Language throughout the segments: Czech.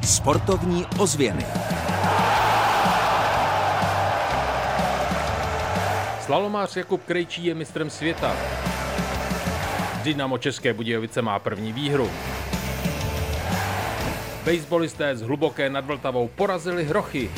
Sportovní ozvěny. Slalomář Jakub Krejčí je mistrem světa. Dynamo České Budějovice má první výhru. Basebalisté z Hluboké nad Vltavou porazili Hrochy.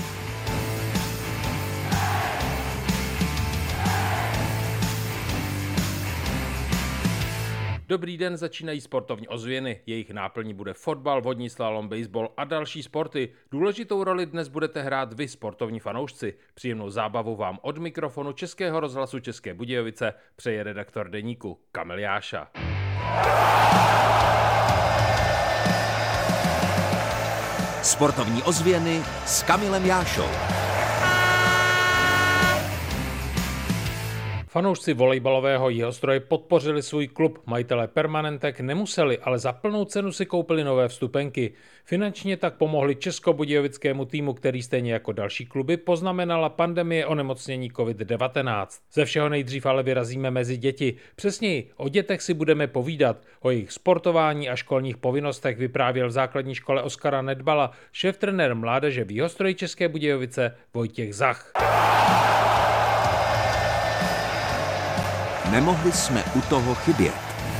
Dobrý den, začínají sportovní ozvěny. Jejich náplní bude fotbal, vodní slalom, baseball a další sporty. Důležitou roli dnes budete hrát vy, sportovní fanoušci. Příjemnou zábavu vám od mikrofonu Českého rozhlasu České Budějovice přeje redaktor deníku Kamil Jáša. Sportovní ozvěny s Kamilem Jášou. Fanoušci volejbalového Jihostroje podpořili svůj klub. Majitelé permanentek nemuseli, ale za plnou cenu si koupili nové vstupenky. Finančně tak pomohli českobudějovickému týmu, který stejně jako další kluby poznamenala pandemie onemocnění COVID-19. Ze všeho nejdřív ale vyrazíme mezi děti. Přesněji, o dětech si budeme povídat. O jejich sportování a školních povinnostech vyprávěl v základní škole Oskara Nedbala šéftrenér mládeže v Jihostroji České Budějovice Vojtěch Zach. Nemohli jsme u toho chybět.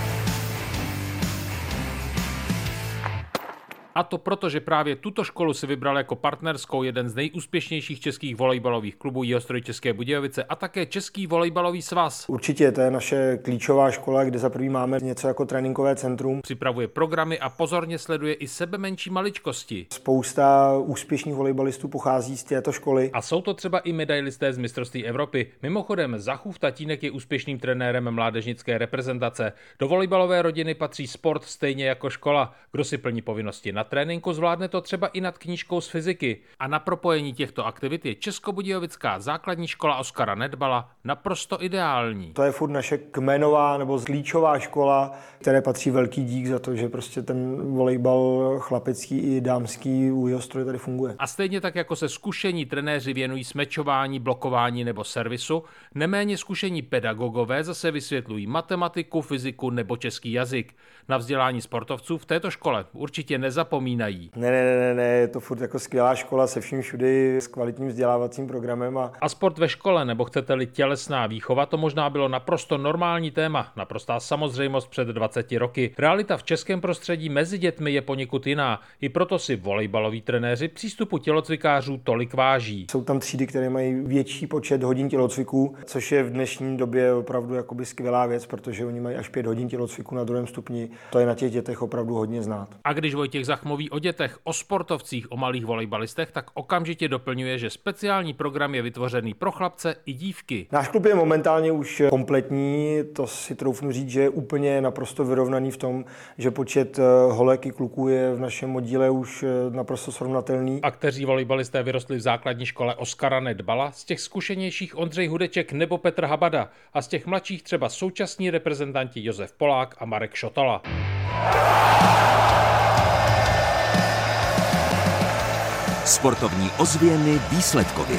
A to proto, že právě tuto školu si vybral jako partnerskou jeden z nejúspěšnějších českých volejbalových klubů Jihostroj České Budějovice a také Český volejbalový svaz. Určitě, to je naše klíčová škola, kde za první máme něco jako tréninkové centrum. Připravuje programy a pozorně sleduje i sebemenší maličkosti. Spousta úspěšných volejbalistů pochází z této školy. A jsou to třeba i medailisté z mistrovství Evropy. Mimochodem, Zachův tatínek je úspěšným trenérem mládežnické reprezentace. Do volejbalové rodiny patří sport stejně jako škola. Kdo si plní povinnosti na tréninku, zvládne to třeba i nad knížkou z fyziky. A na propojení těchto aktivit je Českobudějovická základní škola Oskara Nedbala naprosto ideální. To je furt naše kmenová nebo klíčová škola, které patří velký dík za to, že prostě ten volejbal chlapecký i dámský u Jihostroje tady funguje. A stejně tak jako se zkušení trenéři věnují smečování, blokování nebo servisu, neméně zkušení pedagogové zase vysvětlují matematiku, fyziku nebo český jazyk. Na vzdělání sportovců v této škole určitě nezapomínají. Ne, je to furt jako skvělá škola se vším všudy, s kvalitním vzdělávacím programem. A sport ve škole, nebo chcete-li tělesná výchova, to možná bylo naprosto normální téma, naprostá samozřejmost před 20 roky. Realita v českém prostředí mezi dětmi je poněkud jiná, i proto si volejbaloví trenéři přístupu tělocvikářů tolik váží. Jsou tam třídy, které mají větší počet hodin tělocviků, což je v dnešní době opravdu jakoby skvělá věc, protože oni mají až 5 hodin tělocviku na 2. stupni. To je na těch dětech opravdu hodně znát. A když Vojtěch Zach mluví o dětech, o sportovcích, o malých volejbalistech, tak okamžitě doplňuje, že speciální program je vytvořený pro chlapce i dívky. Náš klub je momentálně už kompletní, to si troufnu říct, že je úplně naprosto vyrovnaný v tom, že počet holek i kluků je v našem oddíle už naprosto srovnatelný. A kteří volejbalisté vyrostli v základní škole Oskara Nedbala, z těch zkušenějších Ondřej Hudeček nebo Petr Habada a z těch mladších třeba současní reprezentanti Josef Polák a Marek Šotala. Sportovní ozvěny výsledkově.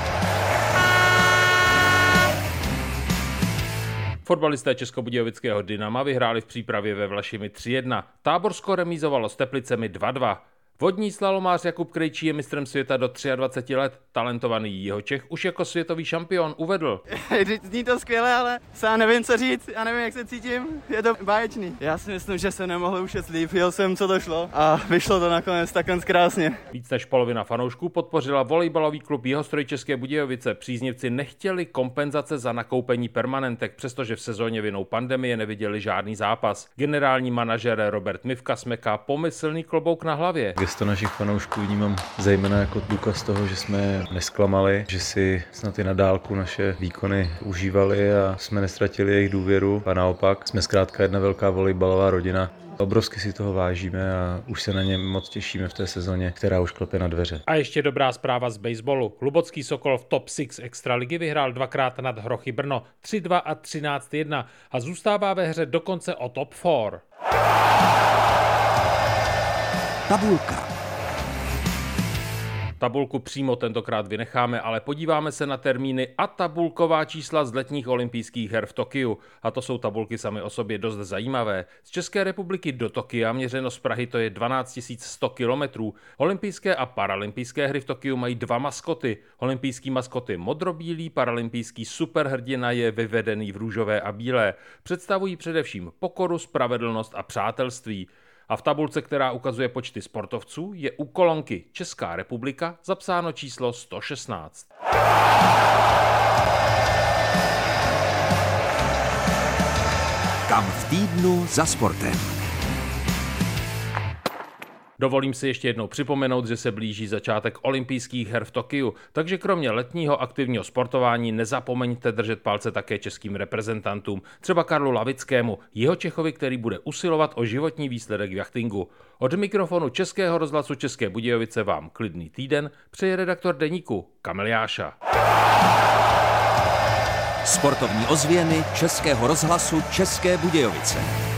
Fotbalisté českobudějovického Dynama vyhráli v přípravě ve Vlašimi 3-1. Táborsko remízovalo s Teplicemi 2-2. Vodní slalomář Jakub Krejčí je mistrem světa do 23 let. Talentovaný Jihočech už jako světový šampion uvedl. Zní to skvěle, ale sám nevím, co říct, já nevím, jak se cítím, je to báječný. Já si myslím, že se nemohl ušet líp, jel jsem, co to šlo a vyšlo to nakonec takhle krásně. Víc než polovina fanoušků podpořila volejbalový klub Jihostroj České Budějovice. Příznivci nechtěli kompenzace za nakoupení permanentek, přestože v sezóně vinou pandemie neviděli žádný zápas. Generální manažer Robert Mivka smeká pomyslný klobouk na hlavě. Gesto našich fanoušků vnímám zejména jako důkaz toho, že jsme nesklamali, že si snad i na dálku naše výkony užívali a jsme nestratili jejich důvěru a naopak jsme zkrátka jedna velká volejbalová rodina. Obrovsky si toho vážíme a už se na ně moc těšíme v té sezóně, která už klepe na dveře. A ještě dobrá zpráva z baseballu. Hlubocký Sokol v top 6 extraligy vyhrál 2krát nad Hrochy Brno 3-2 a 13-1 a zůstává ve hře dokonce o top 4. Tabulka. Tabulku přímo tentokrát vynecháme, ale podíváme se na termíny a tabulková čísla z letních olympijských her v Tokiu. A to jsou tabulky samy o sobě dost zajímavé. Z České republiky do Tokia měřeno z Prahy to je 12 100 kilometrů. Olympijské a paralympijské hry v Tokiu mají 2 maskoty. Olympijský maskot je modrobílý, paralympijský superhrdina je vyvedený v růžové a bílé. Představují především pokoru, spravedlnost a přátelství. A v tabulce, která ukazuje počty sportovců, je u kolonky Česká republika zapsáno číslo 116. Kam v týdnu za sportem. Dovolím si ještě jednou připomenout, že se blíží začátek olympijských her v Tokiu, takže kromě letního aktivního sportování nezapomeňte držet palce také českým reprezentantům, třeba Karlu Lavickému, Jihočechovi, který bude usilovat o životní výsledek v jachtingu. Od mikrofonu Českého rozhlasu České Budějovice vám klidný týden přeje redaktor deníku Kamil Jáša. Sportovní ozvěny Českého rozhlasu České Budějovice.